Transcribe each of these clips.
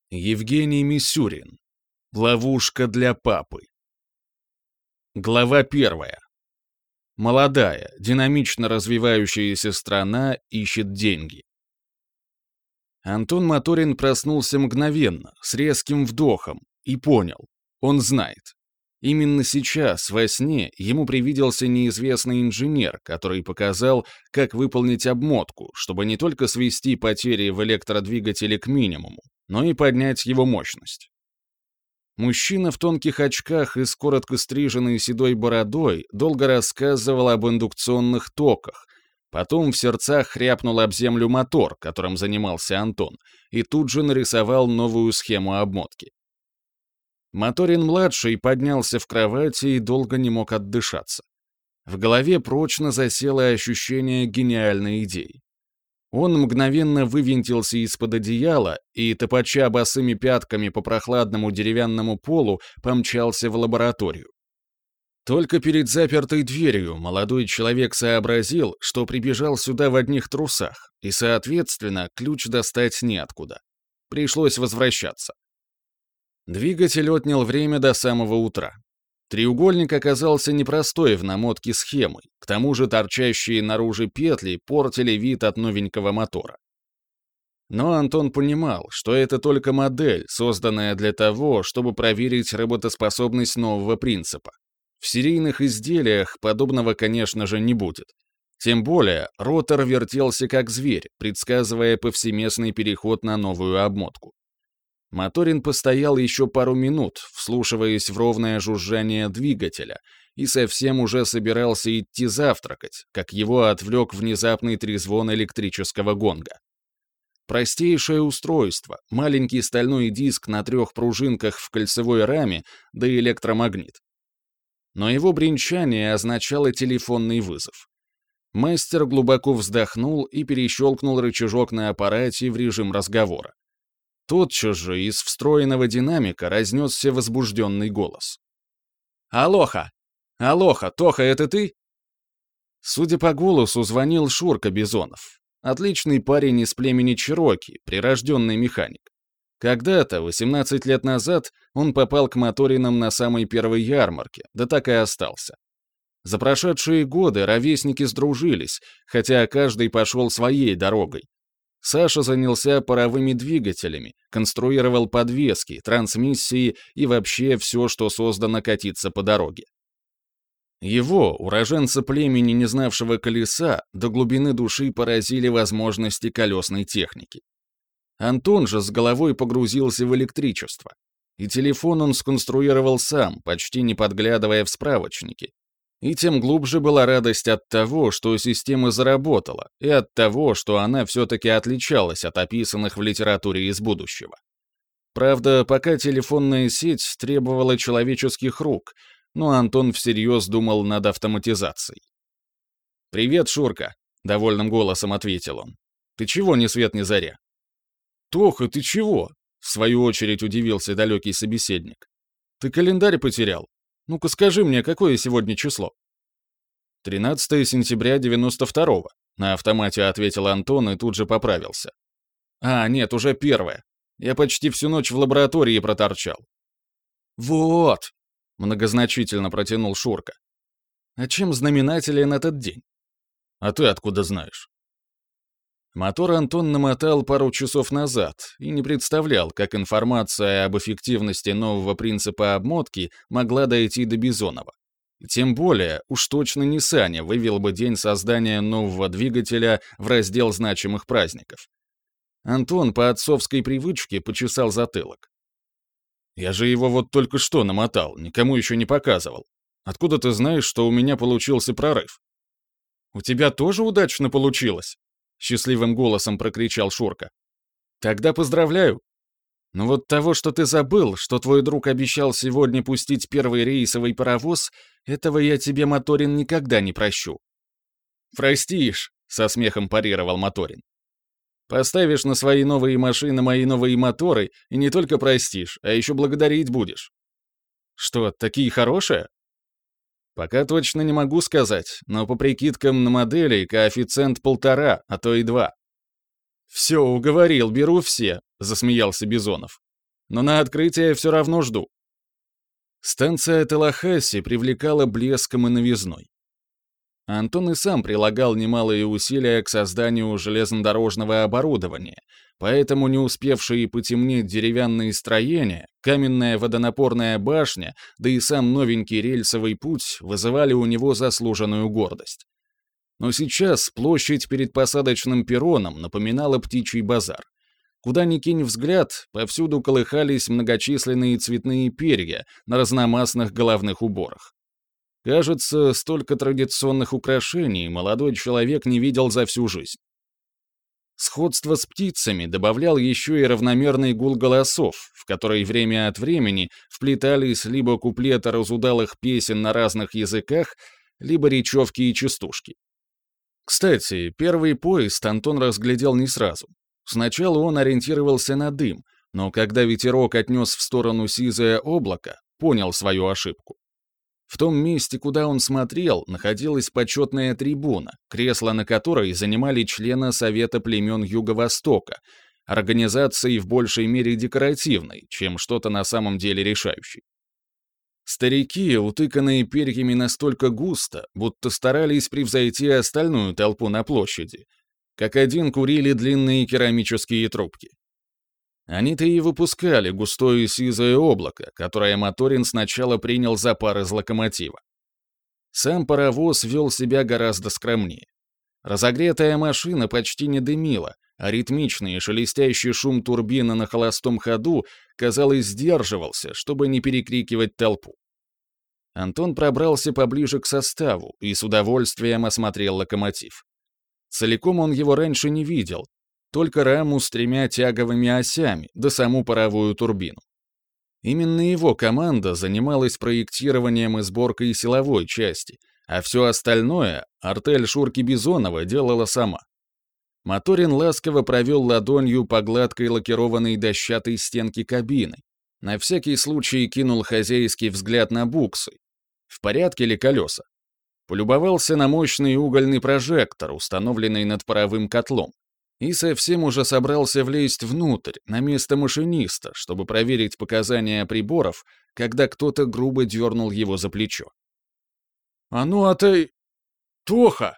Евгений Мисюрин. Ловушка для папы. Глава 1. Молодая, динамично развивающаяся страна ищет деньги. Антон Моторин проснулся мгновенно, с резким вдохом, и понял. Он знает. Именно сейчас, во сне, ему привиделся неизвестный инженер, который показал, как выполнить обмотку, чтобы не только свести потери в электродвигателе к минимуму, но и поднять его мощность. Мужчина в тонких очках и с коротко стриженной седой бородой долго рассказывал об индукционных токах, потом в сердцах хряпнул об землю мотор, которым занимался Антон, и тут же нарисовал новую схему обмотки. Моторин-младший поднялся в кровати и долго не мог отдышаться. В голове прочно засело ощущение гениальной идеи. Он мгновенно вывинтился из-под одеяла и, топача босыми пятками по прохладному деревянному полу, помчался в лабораторию. Только перед запертой дверью молодой человек сообразил, что прибежал сюда в одних трусах, и, соответственно, ключ достать неоткуда. Пришлось возвращаться. Двигатель отнял время до самого утра. Треугольник оказался непростой в намотке схемой, к тому же торчащие наружу петли портили вид от новенького мотора. Но Антон понимал, что это только модель, созданная для того, чтобы проверить работоспособность нового принципа. В серийных изделиях подобного, конечно же, не будет. Тем более, ротор вертелся как зверь, предсказывая повсеместный переход на новую обмотку. Моторин постоял еще пару минут, вслушиваясь в ровное жужжание двигателя, и совсем уже собирался идти завтракать, как его отвлек внезапный трезвон электрического гонга. Простейшее устройство, маленький стальной диск на 3 пружинках в кольцевой раме, да электромагнит. Но его бренчание означало телефонный вызов. Мастер глубоко вздохнул и перещелкнул рычажок на аппарате в режим разговора. Тотчас же из встроенного динамика разнесся возбужденный голос. «Алоха! Алоха, Тоха, это ты?» Судя по голосу, звонил Шурка Бизонов. Отличный парень из племени Чероки, прирожденный механик. Когда-то, 18 лет назад, он попал к Моторинам на самой первой ярмарке, да так и остался. За прошедшие годы ровесники сдружились, хотя каждый пошел своей дорогой. Саша занялся паровыми двигателями, конструировал подвески, трансмиссии и вообще все, что создано катиться по дороге. Его, уроженца племени, не знавшего колеса, до глубины души поразили возможности колесной техники. Антон же с головой погрузился в электричество. И телефон он сконструировал сам, почти не подглядывая в справочники. И тем глубже была радость от того, что система заработала, и от того, что она все-таки отличалась от описанных в литературе из будущего. Правда, пока телефонная сеть требовала человеческих рук, но Антон всерьез думал над автоматизацией. «Привет, Шурка», — довольным голосом ответил он. «Ты чего ни свет ни заря?» «Тоха, ты чего?» — в свою очередь удивился далекий собеседник. «Ты календарь потерял? Ну-ка скажи мне, какое сегодня число?» 13 сентября 92-го, на автомате ответил Антон и тут же поправился. «А, нет, уже 1. Я почти всю ночь в лаборатории проторчал». «Вот!» — многозначительно протянул Шурка. «А чем знаменателен этот день?» «А ты откуда знаешь?» Мотор Антон намотал пару часов назад и не представлял, как информация об эффективности нового принципа обмотки могла дойти до Бизонова. И тем более, уж точно не Саня вывел бы день создания нового двигателя в раздел значимых праздников. Антон по отцовской привычке почесал затылок. «Я же его вот только что намотал, никому еще не показывал. Откуда ты знаешь, что у меня получился прорыв?» «У тебя тоже удачно получилось?» — счастливым голосом прокричал Шурка. «Тогда поздравляю. Но вот того, что ты забыл, что твой друг обещал сегодня пустить первый рейсовый паровоз, этого я тебе, Моторин, никогда не прощу». «Простишь», — со смехом парировал Моторин. «Поставишь на свои новые машины мои новые моторы и не только простишь, а еще благодарить будешь». «Что, такие хорошие?» «Пока точно не могу сказать, но по прикидкам на модели коэффициент 1,5, а то и 2. «Все, уговорил, беру все», — засмеялся Бизонов. но на открытие все равно жду». Станция Талахасси привлекала блеском и новизной. Антон и сам прилагал немалые усилия к созданию железнодорожного оборудования, поэтому не успевшие потемнеть деревянные строения, каменная водонапорная башня, да и сам новенький рельсовый путь вызывали у него заслуженную гордость. Но сейчас площадь перед посадочным перроном напоминала птичий базар. Куда ни кинь взгляд, повсюду колыхались многочисленные цветные перья на разномастных головных уборах. Кажется, столько традиционных украшений молодой человек не видел за всю жизнь. Сходство с птицами добавлял еще и равномерный гул голосов, в который время от времени вплетались либо куплеты разудалых песен на разных языках, либо речевки и частушки. Кстати, первый поезд Антон разглядел не сразу. Сначала он ориентировался на дым, но когда ветерок отнес в сторону сизое облако, понял свою ошибку. В том месте, куда он смотрел, находилась почетная трибуна, кресло на которой занимали члены Совета племен Юго-Востока, организации в большей мере декоративной, чем что-то на самом деле решающей. Старики, утыканные перьями настолько густо, будто старались превзойти остальную толпу на площади, как один курили длинные керамические трубки. Они-то и выпускали густое сизое облако, которое Моторин сначала принял за пар из локомотива. Сам паровоз вел себя гораздо скромнее. Разогретая машина почти не дымила, а ритмичный и шелестящий шум турбины на холостом ходу, казалось, сдерживался, чтобы не перекрикивать толпу. Антон пробрался поближе к составу и с удовольствием осмотрел локомотив. Целиком он его раньше не видел, только раму с 3 тяговыми осями, да саму паровую турбину. Именно его команда занималась проектированием и сборкой силовой части, а все остальное артель Шурки Бизонова делала сама. Моторин ласково провел ладонью по гладкой лакированной дощатой стенке кабины, на всякий случай кинул хозяйский взгляд на буксы. В порядке ли колеса? Полюбовался на мощный угольный прожектор, установленный над паровым котлом. И совсем уже собрался влезть внутрь, на место машиниста, чтобы проверить показания приборов, когда кто-то грубо дернул его за плечо. «А ну, а ты... Тоха!»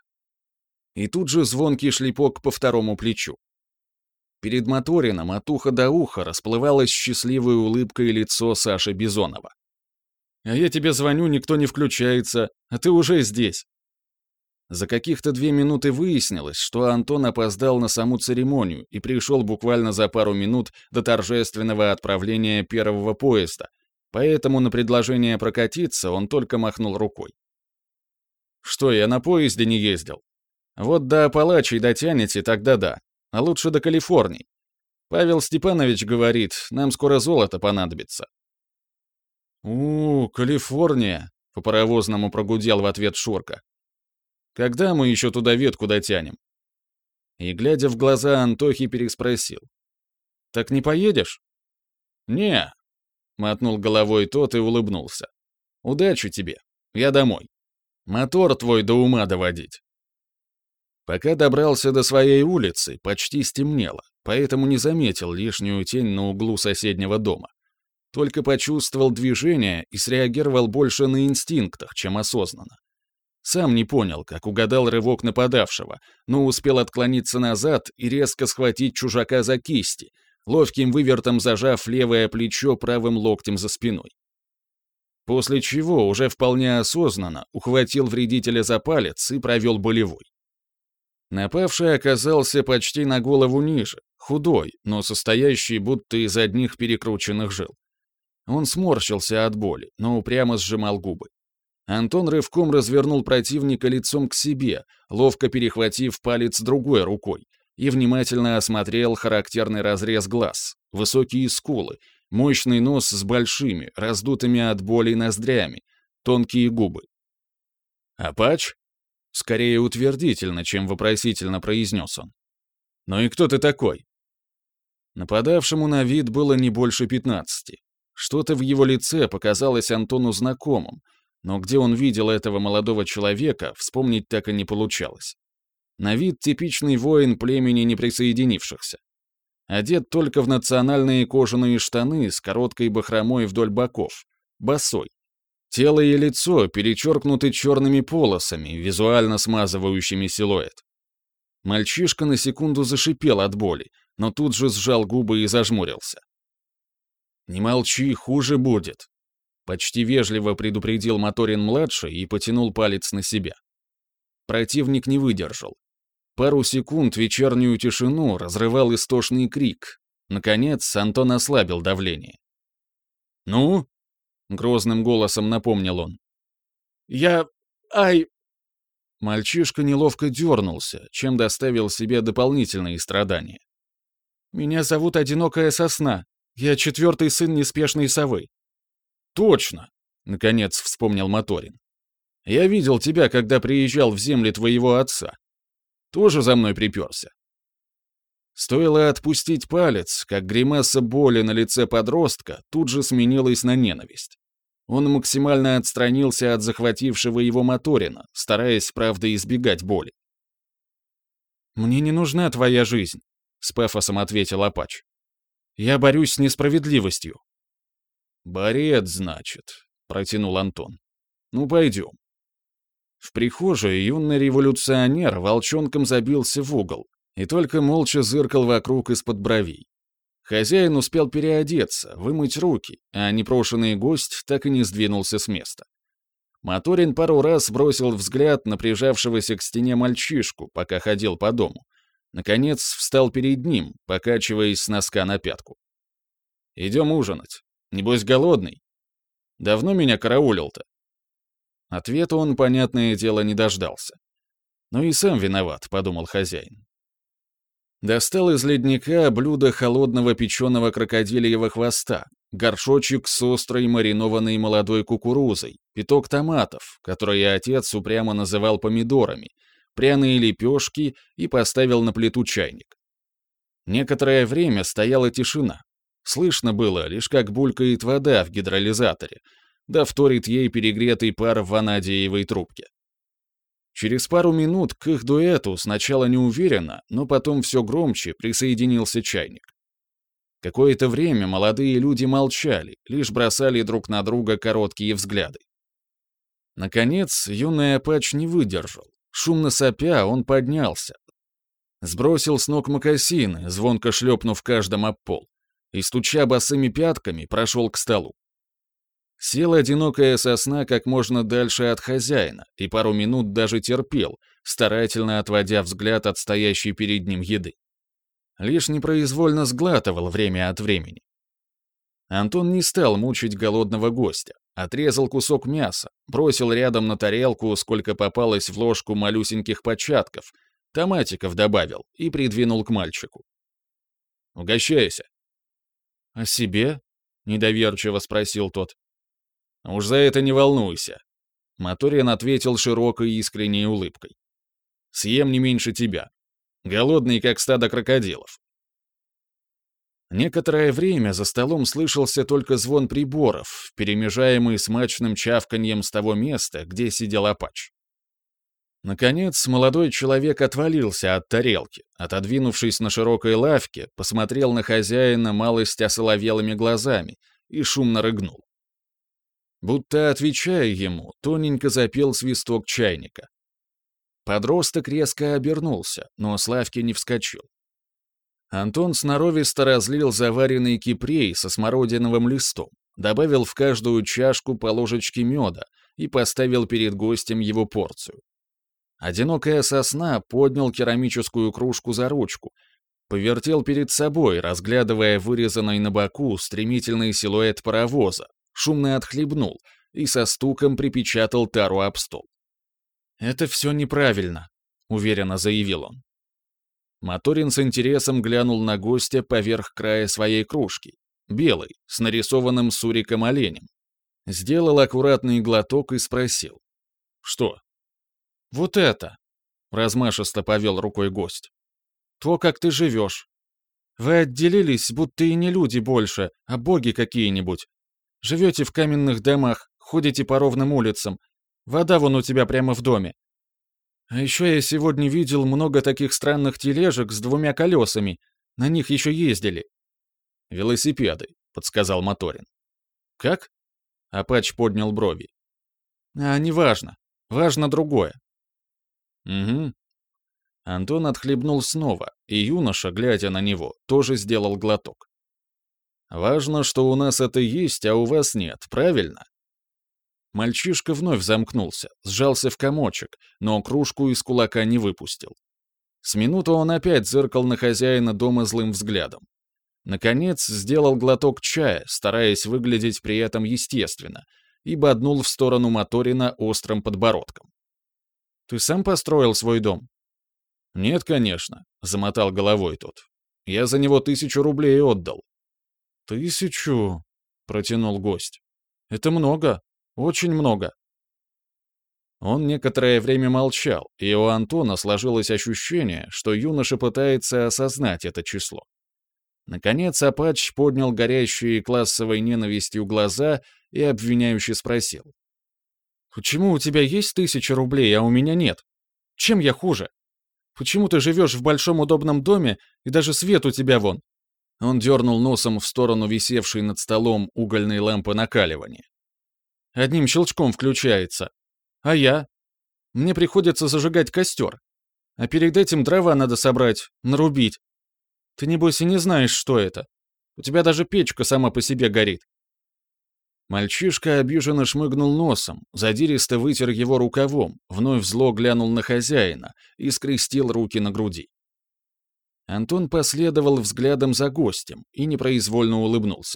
И тут же звонкий шлепок по второму плечу. Перед Моторином от уха до уха расплывалось счастливой улыбкой лицо Саши Бизонова. «А я тебе звоню, никто не включается, а ты уже здесь». За каких-то 2 минуты выяснилось, что Антон опоздал на саму церемонию и пришел буквально за пару минут до торжественного отправления первого поезда, поэтому на предложение прокатиться он только махнул рукой. «Что, я на поезде не ездил? Вот до Апалачей дотянете, тогда да, а лучше до Калифорнии. Павел Степанович говорит, нам скоро золото понадобится». Калифорния», — по-паровозному прогудел в ответ Шурка. «Когда мы еще туда ветку дотянем?» И, глядя в глаза, Антохи переспросил. «Так не поедешь?» «Не», — мотнул головой тот и улыбнулся. «Удачи тебе. Я домой. Мотор твой до ума доводить». Пока добрался до своей улицы, почти стемнело, поэтому не заметил лишнюю тень на углу соседнего дома. Только почувствовал движение и среагировал больше на инстинктах, чем осознанно. Сам не понял, как угадал рывок нападавшего, но успел отклониться назад и резко схватить чужака за кисти, ловким вывертом зажав левое плечо правым локтем за спиной. После чего уже вполне осознанно ухватил вредителя за палец и провел болевой. Напавший оказался почти на голову ниже, худой, но состоящий будто из одних перекрученных жил. Он сморщился от боли, но упрямо сжимал губы. Антон рывком развернул противника лицом к себе, ловко перехватив палец другой рукой, и внимательно осмотрел характерный разрез глаз, высокие скулы, мощный нос с большими, раздутыми от боли ноздрями, тонкие губы. «Апач?» — скорее утвердительно, чем вопросительно произнес он. «Ну и кто ты такой?» Нападавшему на вид было не больше 15. Что-то в его лице показалось Антону знакомым, но где он видел этого молодого человека, вспомнить так и не получалось. На вид типичный воин племени неприсоединившихся. Одет только в национальные кожаные штаны с короткой бахромой вдоль боков, босой. Тело и лицо перечеркнуты черными полосами, визуально смазывающими силуэт. Мальчишка на секунду зашипел от боли, но тут же сжал губы и зажмурился. «Не молчи, хуже будет», — почти вежливо предупредил Моторин-младший и потянул палец на себя. Противник не выдержал. Пару секунд вечернюю тишину разрывал истошный крик. Наконец Антон ослабил давление. «Ну?» — грозным голосом напомнил он. Ай!» Мальчишка неловко дернулся, чем доставил себе дополнительные страдания. «Меня зовут Одинокая Сосна. Я 4-й сын неспешной совы». «Точно!» — наконец вспомнил Моторин. «Я видел тебя, когда приезжал в земли твоего отца. Тоже за мной приперся». Стоило отпустить палец, как гримаса боли на лице подростка тут же сменилась на ненависть. Он максимально отстранился от захватившего его Моторина, стараясь, правда, избегать боли. «Мне не нужна твоя жизнь», — с пафосом ответил Апач. «Я борюсь с несправедливостью». «Борец, значит», — протянул Антон. «Ну, пойдем». В прихожей юный революционер волчонком забился в угол и только молча зыркал вокруг из-под бровей. Хозяин успел переодеться, вымыть руки, а непрошенный гость так и не сдвинулся с места. Моторин пару раз бросил взгляд на прижавшегося к стене мальчишку, пока ходил по дому. Наконец встал перед ним, покачиваясь с носка на пятку. «Идем ужинать. Небось, голодный? Давно меня караулил-то?» Ответа он, понятное дело, не дождался. «Ну и сам виноват», — подумал хозяин. Достал из ледника блюдо холодного печеного крокодильего хвоста, горшочек с острой маринованной молодой кукурузой, пяток томатов, которые отец упрямо называл помидорами, пряные лепешки и поставил на плиту чайник. Некоторое время стояла тишина. Слышно было лишь, как булькает вода в гидролизаторе, да вторит ей перегретый пар в ванадиевой трубке. Через пару минут к их дуэту сначала неуверенно, но потом все громче присоединился чайник. Какое-то время молодые люди молчали, лишь бросали друг на друга короткие взгляды. Наконец, юный Апач не выдержал. Шумно сопя, он поднялся. Сбросил с ног мокасины, звонко шлепнув каждым об пол, и, стуча босыми пятками, прошел к столу. Села Одинокая Сосна как можно дальше от хозяина и пару минут даже терпел, старательно отводя взгляд от стоящей перед ним еды. Лишь непроизвольно сглатывал время от времени. Антон не стал мучить голодного гостя, отрезал кусок мяса, бросил рядом на тарелку, сколько попалось в ложку малюсеньких початков, томатиков добавил и придвинул к мальчику. «Угощайся». «А себе?» — недоверчиво спросил тот. «Уж за это не волнуйся», — Моторин ответил широкой искренней улыбкой. «Съем не меньше тебя. Голодный, как стадо крокодилов». Некоторое время за столом слышался только звон приборов, перемежаемый смачным чавканьем с того места, где сидел Апач. Наконец, молодой человек отвалился от тарелки, отодвинувшись на широкой лавке, посмотрел на хозяина малость осоловелыми глазами и шумно рыгнул. Будто отвечая ему, тоненько запел свисток чайника. Подросток резко обернулся, но с лавки не вскочил. Антон сноровисто разлил заваренный кипрей со смородиновым листом, добавил в каждую чашку по ложечке меда и поставил перед гостем его порцию. Одинокая Сосна поднял керамическую кружку за ручку, повертел перед собой, разглядывая вырезанный на боку стремительный силуэт паровоза, шумно отхлебнул и со стуком припечатал тару об стол. «Это все неправильно», — уверенно заявил он. Моторин с интересом глянул на гостя поверх края своей кружки, белой, с нарисованным суриком оленем. Сделал аккуратный глоток и спросил. «Что?» «Вот это», — размашисто повел рукой гость. «То, как ты живешь. Вы отделились, будто и не люди больше, а боги какие-нибудь. Живете в каменных домах, ходите по ровным улицам. Вода вон у тебя прямо в доме. А еще я сегодня видел много таких странных тележек с 2 колесами. На них еще ездили». «Велосипеды», — подсказал Моторин. «Как?» Апач поднял брови. Неважно. Важно другое». «Угу». Антон отхлебнул снова, и юноша, глядя на него, тоже сделал глоток. «Важно, что у нас это есть, а у вас нет, правильно?» Мальчишка вновь замкнулся, сжался в комочек, но кружку из кулака не выпустил. С минуту он опять зыркал на хозяина дома злым взглядом. Наконец, сделал глоток чая, стараясь выглядеть при этом естественно, и боднул в сторону Моторина острым подбородком. «Ты сам построил свой дом?» «Нет, конечно», — замотал головой тот. «Я за него 1000 рублей отдал». 1000, — протянул гость. «Это много, очень много». Он некоторое время молчал, и у Антона сложилось ощущение, что юноша пытается осознать это число. Наконец Апач поднял горящие классовой ненавистью глаза и обвиняюще спросил. «Почему у тебя есть 1000 рублей, а у меня нет? Чем я хуже? Почему ты живешь в большом удобном доме, и даже свет у тебя вон?» Он дернул носом в сторону висевшей над столом угольной лампы накаливания. «Одним щелчком включается. А я? Мне приходится зажигать костер. А перед этим дрова надо собрать, нарубить. Ты, небось, и не знаешь, что это. У тебя даже печка сама по себе горит». Мальчишка обиженно шмыгнул носом, задиристо вытер его рукавом, вновь зло глянул на хозяина и скрестил руки на груди. Антон последовал взглядом за гостем и непроизвольно улыбнулся.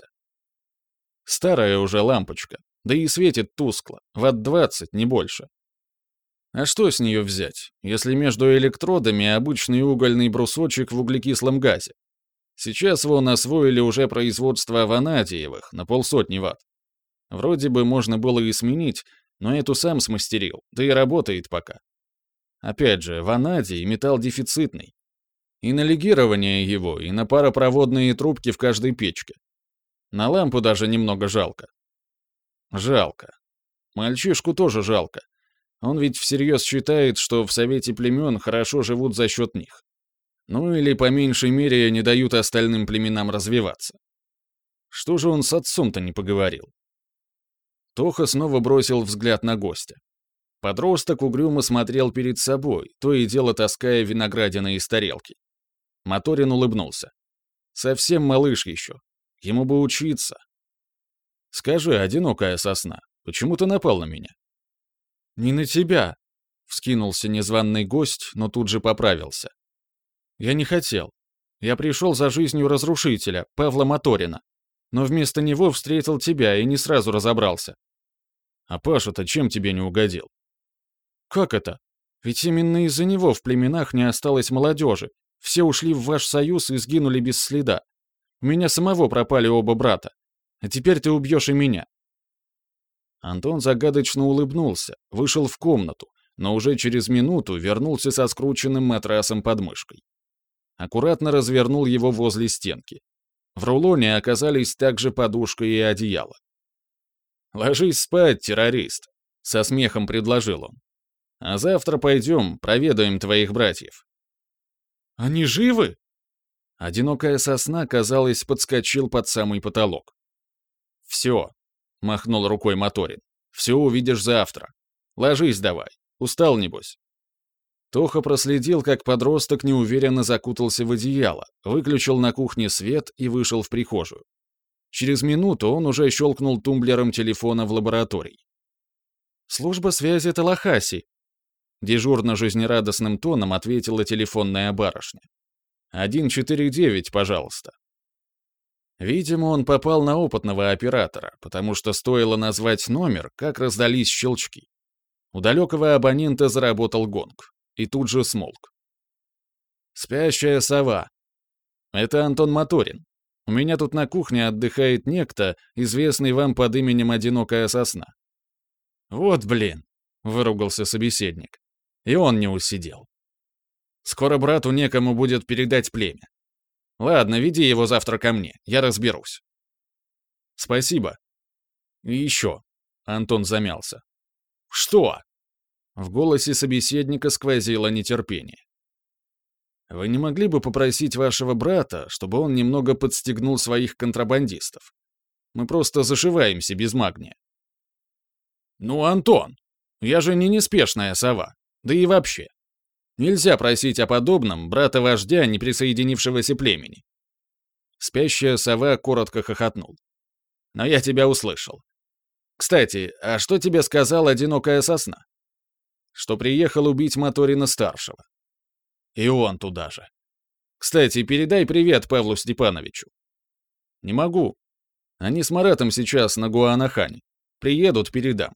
Старая уже лампочка, да и светит тускло, ватт 20, не больше. А что с нее взять, если между электродами обычный угольный брусочек в углекислом газе? Сейчас вон освоили уже производство ванадиевых на 500 ватт. Вроде бы можно было и сменить, но эту сам смастерил, да и работает пока. Опять же, ванадий — металл дефицитный. И на легирование его, и на паропроводные трубки в каждой печке. На лампу даже немного жалко. Жалко. Мальчишку тоже жалко. Он ведь всерьез считает, что в Совете племен хорошо живут за счет них. Ну или, по меньшей мере, не дают остальным племенам развиваться. Что же он с отцом-то не поговорил? Тоха снова бросил взгляд на гостя. Подросток угрюмо смотрел перед собой, то и дело таская виноградины из тарелки. Моторин улыбнулся. Совсем малыш еще. Ему бы учиться. Скажи, одинокая сосна, почему ты напал на меня? «Не на тебя», — вскинулся незваный гость, но тут же поправился. «Я не хотел. Я пришел за жизнью разрушителя, Павла Моторина, но вместо него встретил тебя и не сразу разобрался». «А Паша-то чем тебе не угодил?» «Как это? Ведь именно из-за него в племенах не осталось молодежи. Все ушли в ваш союз и сгинули без следа. У меня самого пропали оба брата. А теперь ты убьешь и меня». Антон загадочно улыбнулся, вышел в комнату, но уже через минуту вернулся со скрученным матрасом под мышкой. Аккуратно развернул его возле стенки. В рулоне оказались также подушка и одеяло. «Ложись спать, террорист», — со смехом предложил он. «А завтра пойдем, проведаем твоих братьев». «Они живы?» Одинокая сосна, казалось, подскочил под самый потолок. «Все», — махнул рукой Моторин, — «все увидишь завтра. Ложись давай, устал небось». Тоха проследил, как подросток неуверенно закутался в одеяло, выключил на кухне свет и вышел в прихожую. Через минуту он уже щелкнул тумблером телефона в лаборатории. «Служба связи Талахаси», — дежурно-жизнерадостным тоном ответила телефонная барышня. 149, пожалуйста». Видимо, он попал на опытного оператора, потому что стоило назвать номер, как раздались щелчки. У далекого абонента заработал гонг, и тут же смолк. «Спящая сова. Это Антон Моторин. У меня тут на кухне отдыхает некто, известный вам под именем Одинокая сосна». «Вот блин», — выругался собеседник. И он не усидел. «Скоро брату некому будет передать племя. Ладно, веди его завтра ко мне, я разберусь». «Спасибо. И еще». Антон замялся. «Что?» В голосе собеседника сквозило нетерпение. Вы не могли бы попросить вашего брата, чтобы он немного подстегнул своих контрабандистов? Мы просто зашиваемся без магния». «Ну, Антон, я же не неспешная сова. Да и вообще. Нельзя просить о подобном брата вождя неприсоединившегося племени». Спящая сова коротко хохотнул. «Но я тебя услышал. Кстати, а что тебе сказал одинокая сосна?» «Что приехал убить Моторина-старшего». «И он туда же. Кстати, передай привет Павлу Степановичу». «Не могу. Они с Маратом сейчас на Гуанахане. Приедут, передам».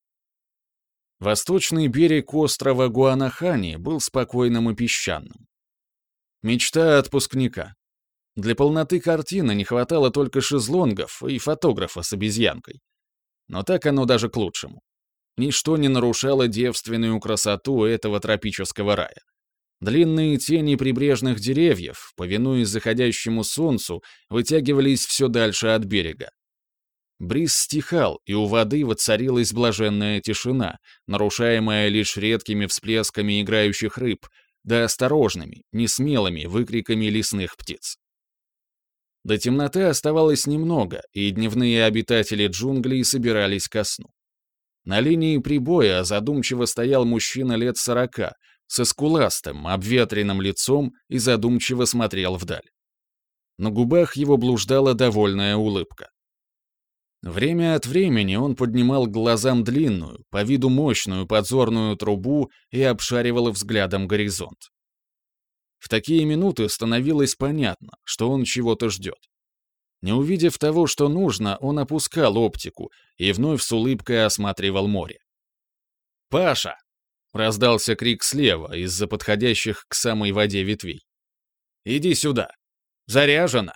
Восточный берег острова Гуанахани был спокойным и песчаным. Мечта отпускника. Для полноты картины не хватало только шезлонгов и фотографа с обезьянкой. Но так оно даже к лучшему. Ничто не нарушало девственную красоту этого тропического рая. Длинные тени прибрежных деревьев, повинуясь заходящему солнцу, вытягивались все дальше от берега. Бриз стихал, и у воды воцарилась блаженная тишина, нарушаемая лишь редкими всплесками играющих рыб, да осторожными, несмелыми выкриками лесных птиц. До темноты оставалось немного, и дневные обитатели джунглей собирались ко сну. На линии прибоя задумчиво стоял мужчина лет 40, со скуластым, обветренным лицом и задумчиво смотрел вдаль. На губах его блуждала довольная улыбка. Время от времени он поднимал к глазам длинную, по виду мощную подзорную трубу и обшаривал взглядом горизонт. В такие минуты становилось понятно, что он чего-то ждет. Не увидев того, что нужно, он опускал оптику и вновь с улыбкой осматривал море. «Паша!» — раздался крик слева из-за подходящих к самой воде ветвей. «Иди сюда! Заряжено!»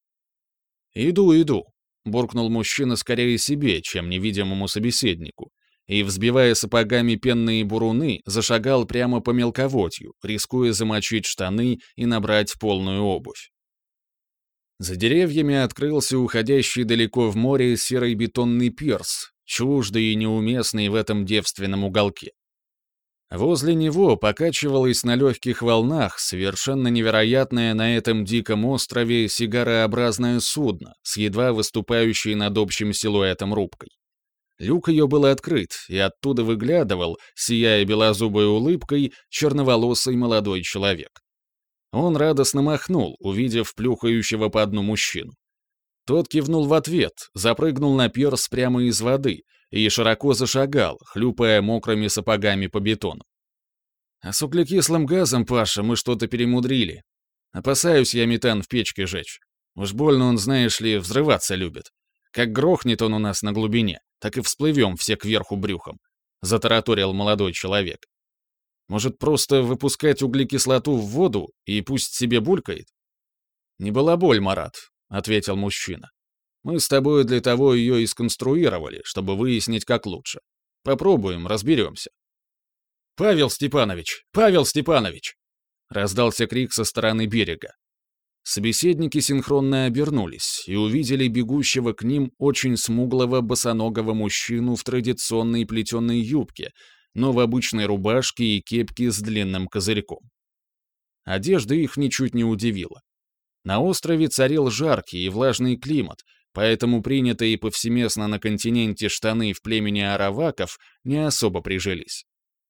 «Иду!» — буркнул мужчина скорее себе, чем невидимому собеседнику, и, взбивая сапогами пенные буруны, зашагал прямо по мелководью, рискуя замочить штаны и набрать полную обувь. За деревьями открылся уходящий далеко в море серый бетонный пирс, чуждый и неуместный в этом девственном уголке. Возле него покачивалось на легких волнах совершенно невероятное на этом диком острове сигарообразное судно с едва выступающей над общим силуэтом рубкой. Люк ее был открыт, и оттуда выглядывал, сияя белозубой улыбкой, черноволосый молодой человек. Он радостно махнул, увидев плюхающего по дну мужчину. Тот кивнул в ответ, запрыгнул на пирс прямо из воды и широко зашагал, хлюпая мокрыми сапогами по бетону. «А с углекислым газом, Паша, мы что-то перемудрили. Опасаюсь я метан в печке жечь. Уж больно он, знаешь ли, взрываться любит. Как грохнет он у нас на глубине, так и всплывем все кверху брюхом», — затараторил молодой человек. «Может, просто выпускать углекислоту в воду и пусть себе булькает?» «Не балаболь, Марат», — ответил мужчина. «Мы с тобой для того ее и сконструировали, чтобы выяснить, как лучше. Попробуем, разберемся». «Павел Степанович! Павел Степанович!» — раздался крик со стороны берега. Собеседники синхронно обернулись и увидели бегущего к ним очень смуглого босоногого мужчину в традиционной плетеной юбке, но в обычной рубашке и кепке с длинным козырьком. Одежда их ничуть не удивила. На острове царил жаркий и влажный климат, поэтому принятые повсеместно на континенте штаны в племени араваков не особо прижились.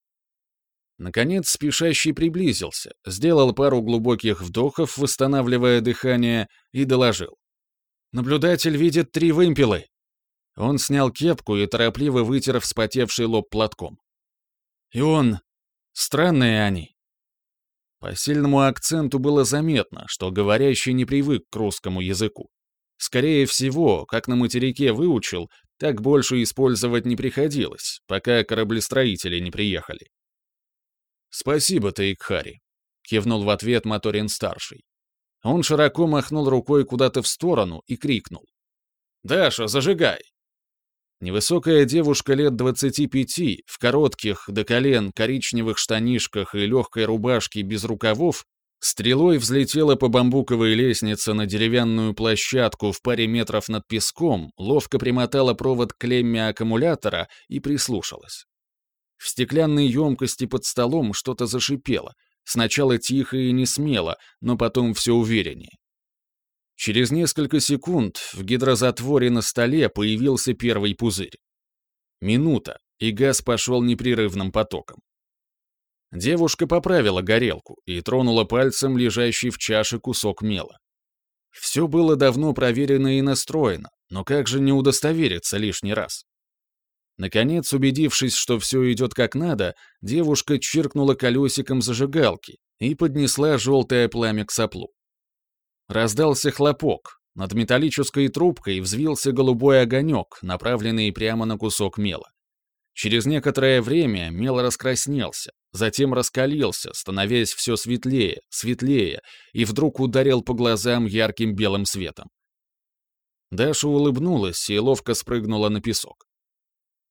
Наконец спешащий приблизился, сделал пару глубоких вдохов, восстанавливая дыхание, и доложил. «Наблюдатель видит 3 вымпелы». Он снял кепку и торопливо вытер вспотевший лоб платком. «И он... Странные они». По сильному акценту было заметно, что говорящий не привык к русскому языку. Скорее всего, как на материке выучил, так больше использовать не приходилось, пока кораблестроители не приехали. «Спасибо, Таикхари», — кивнул в ответ Моторин-старший. Он широко махнул рукой куда-то в сторону и крикнул. «Даша, зажигай!» Невысокая девушка лет 25, в коротких до колен коричневых штанишках и легкой рубашке без рукавов, стрелой взлетела по бамбуковой лестнице на деревянную площадку в паре метров над песком, ловко примотала провод к клемме аккумулятора и прислушалась. В стеклянной емкости под столом что-то зашипело, Сначала тихо и не смело, но потом все увереннее. Через несколько секунд в гидрозатворе на столе появился первый пузырь. Минута, и газ пошел непрерывным потоком. Девушка поправила горелку и тронула пальцем лежащий в чаше кусок мела. Все было давно проверено и настроено, но как же не удостовериться лишний раз? Наконец, убедившись, что все идет как надо, девушка чиркнула колесиком зажигалки и поднесла желтое пламя к соплу. Раздался хлопок, над металлической трубкой взвился голубой огонек, направленный прямо на кусок мела. Через некоторое время мел раскраснелся, затем раскалился, становясь все светлее, светлее, и вдруг ударил по глазам ярким белым светом. Даша улыбнулась и ловко спрыгнула на песок.